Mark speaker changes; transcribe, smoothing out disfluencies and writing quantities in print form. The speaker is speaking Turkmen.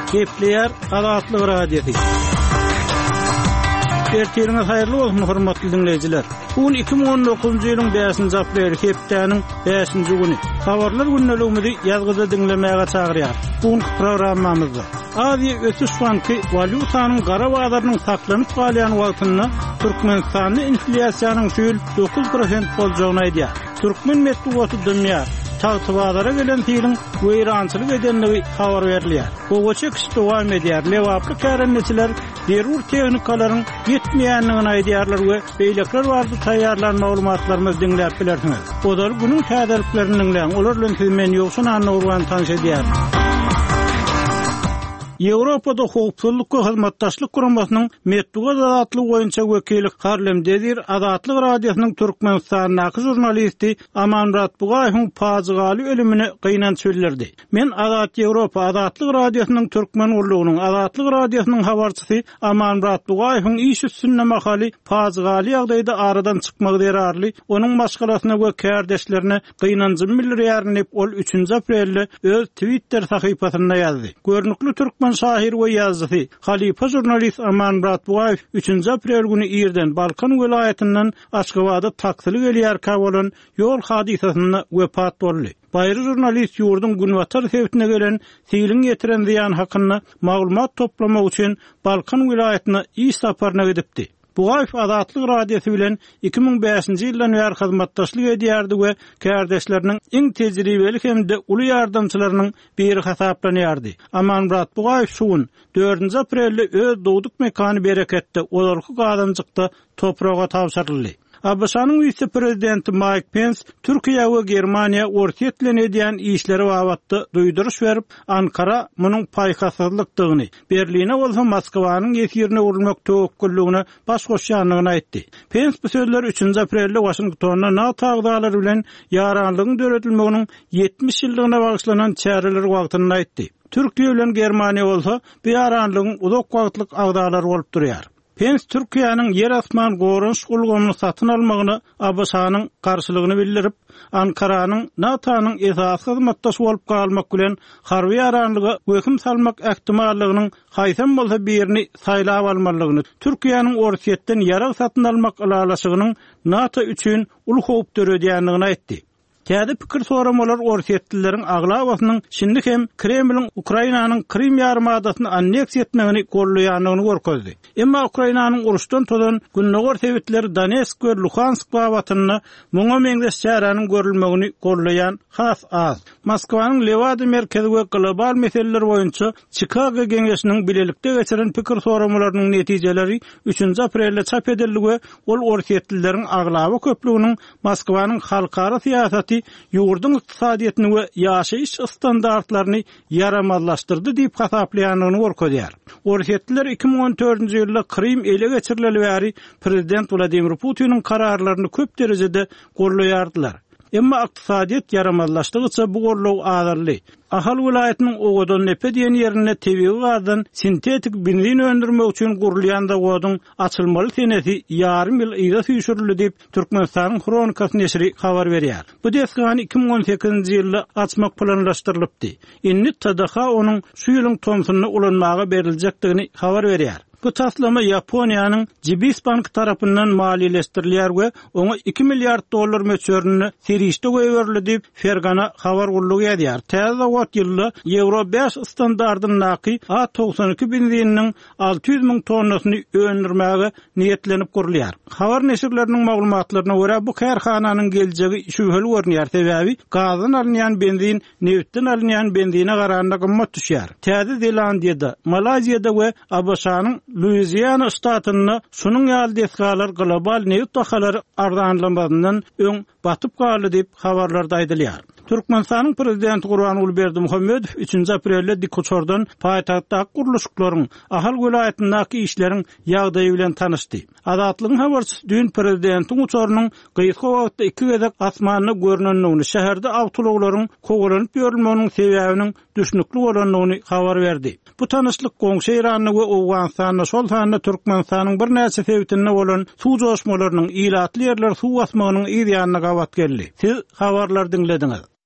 Speaker 1: Gepleyer Adatlyk radiosi. Ertiriniz hayırlı olsun hormatly dinleyijiler. Bugün 2019-njy ýylyň 5-nji aprel hepdeniň 5-nji güni. Habarlar günneligimizi ýazgyda dinlemäge çagyrýar. Bugün programmamyzda Aziýa Ötüş Banky walutanyň gara bazarynyn saklanyp galýan wagtyna Türkmenistanyň inflasiýanyň 9% boljagyny aýdýar. Türkmen medeniýeti dünýä Tağtı bazara gelen fiilin weyrançylyk edenligi habar berilýär. Bu çekiş dowam edýär. Lewaply kärençiler derur tehnikalaryň ýetmeýänligini aýdýarlar we beýlekler bardy taýýarlan maglumatlaryny dinläp bilersiňiz. Odal günüň häzirliklerini dinleýän olar bilen men ýoksun anlawan tanış edýär. Ýewropada hukukçylyk we hyzmatdaşlyk guramasynyň medeniýet adatlygy boýunça wekili Harlem Dedir Adatlyk radiosynyň Türkmenistanyň jurnalisti Amanrat Bugaýewiň pazygaly ölümini gynan söýlerdi. Men Adat Ýewropa Adatlyk radiosynyň türkmen urlugynyň Adatlyk radiosynyň habarçysy Amanrat Bugaýewiň iş üstünde makaly pazygaly ýagdaýda aradan çykmagy derarly, onuň maşgalasyna we kärdeşlerine gynanjy bildirýärnip ol 3-nji aprelde öz Twitter sahypasyna ýazdy. Görnükli türkmen şahir we ýazgysy Halifa jurnalist Amanrat Bugaýew 3-nji aprel güni ýerden Balkan welaýatynyň Aşgabatda taksily gelýär bolan ýol hadisasyna wepat boldy. Baýry jurnalist ýurdun günwatar sebäpine gelen siýliň ýetiren ziýan hakyna maglumat toplamak üçin Balkan welaýatyna iş saparyna gidipdi. Bugaýew Adatlyk radiosu bilen 2005-nji ýyldan bäri hyzmatdaşlyk edýärdi we kärdeşleriniň iň tejribeli hemde uly ýardamçylarynyň biri hasaplanýardy. Amanrat Bugaýew şuň 4-nji aprelde öz dowduk mekany bereketde olarky gadamjykda topraga tapşyryldy. Abşanyň vice-prezidenti Mike Pence Türkiýe we Germaniýa ortaklyk edýän işleri wagtda duýduruş berip, Ankara munyň paýkasızlykdygyny, Berline bolsa Moskwanyň ýerine urulmak töwekkülligine baş goşýanlygyny aýtdy. Pence bu sözleri 3-nji aprelde Washingtonda NATO agdalary bilen ýaranlygyň döredilmeginiň 70 ýyllygyna bagyşlanan çäreler wagtyny aýtdy. Türkiýe bilen Germaniýa bolsa bu ýaranlygyň uzak wagtlyk agdalary bolup durýar. Pence Türkiýanyň yer asman gorunç ulgamyny satyn almagyny Abşanyň karşylygyny bildirip, Ankaranyň NATO-nyň esasy hyzmatdaşy bolup galmak bilen harby ýaranlygy hökm salmak ähtimallygynyň haýsam bolsa birini saýlap almalygyny, Türkiýanyň orsiýetden ýarag satyn almak alalaşygynyň NATO üçin uly howp döredýänligini aýtdy. Täze pikir soramalar orsiýetlileriň aglawasynyň şimdi hem Kremliň Ukrainanyň Krim ýarymadasyny anneksiýa etmegini gorlaýanlygyny görkezdi. Emma Ukrainanyň uruşdan todan günnägör sebäpleri Donetsk we Luhansk bawatyny muňa meňdeş çäranyň görülmegini gorlaýan has az. Moskwanyň Lewada merkezi we global meseleler boýunça Chicago geňeşiniň bilelikde geçiren pikir soramalarynyň netijeleri 3-nji aprelde çap edildi we ol orsiýetlileriň aglawa köpliginiň Moskwanyň halkara siýasaty ýurdun ykdysadyetini we ýaşaýyş standartlaryny yaramazlaşdyrdy diýip hasaplaýanyny görkezýär. Orsiýetliler 2014-nji ýylda Krim ele geçirileli bäri prezident Vladimir Putiniň kararlaryny köp derejede gorlaýardylar. Emma ykdysadyet yaramazlaşdygyça bu gorlaw azarly. Ahal welaýatynyň ogodan nepe diýen ýerine tebigy gazdan sintetik benzin öndürmek üçin gurulýan zawodyň açylmaly senesi ýarym ýyl ýyla süýşürildi diýip Türkmenistanyň Kronikasy neşri habar berýär. Bu desgany 2018-nji ýylda açmak planlaşdyrylypdy. Inni TDH onuň şu ýylyň tomsuny ulanmaga beriljekdigini habar berýär. Bu taslama Yaponiýanyň Jibis Bank tarapyndan maliýeleşdirilýär we oňa 2 milliard dollar möçörüni serişde goýberildi diýip Fergana habar gurulugy edýär. Täze wagt ýylda Euro 5 standardyny naky A92 benziniň 600 000 tonnasyny öndürmäge niýetlenip gurulýar. Habar neşirleriniň maglumatlaryna görä bu kärhananyň geljegi şübheli görnýär. Sebäbi gazdan alynýan benzin neftden alynýan benzine garanda gymmat düşýär. Täze Zelandiýada, Malaziýada we Abşanyň Louisiana ştatyna şunun ýaly desgalar global neft bahalary arzanlanmagynyň öň batyp galy diýip habarlarda aýdylýar. Türkmenistanyň prezidenti Gurbanuly Berdimuhammedow 3-nji aprelde Dikoçordan paýtagtda guruluşlaryň ahal welaýatyndaky işleriň ýagdaýy bilen tanışdy. Adatlygyň habarçysy dün prezidentiň uçarynyň gyýyky wagtda 2 gezek asmanyny görnenligini, şäherde awtologlaryň kogulanyp ýörülmeginiň sebäbiniň düşnükli bolanlygyny habar berdi. Bu tanışlyk goňşy Iranyň we Awganystanyň şol sanda Türkmenistanyň bir näçe sebäplerine bolan suw joşmalarynyň ilatly ýerler suw basmagynyň ýerine gawat geldi. Siz habarlar dinlediňiz.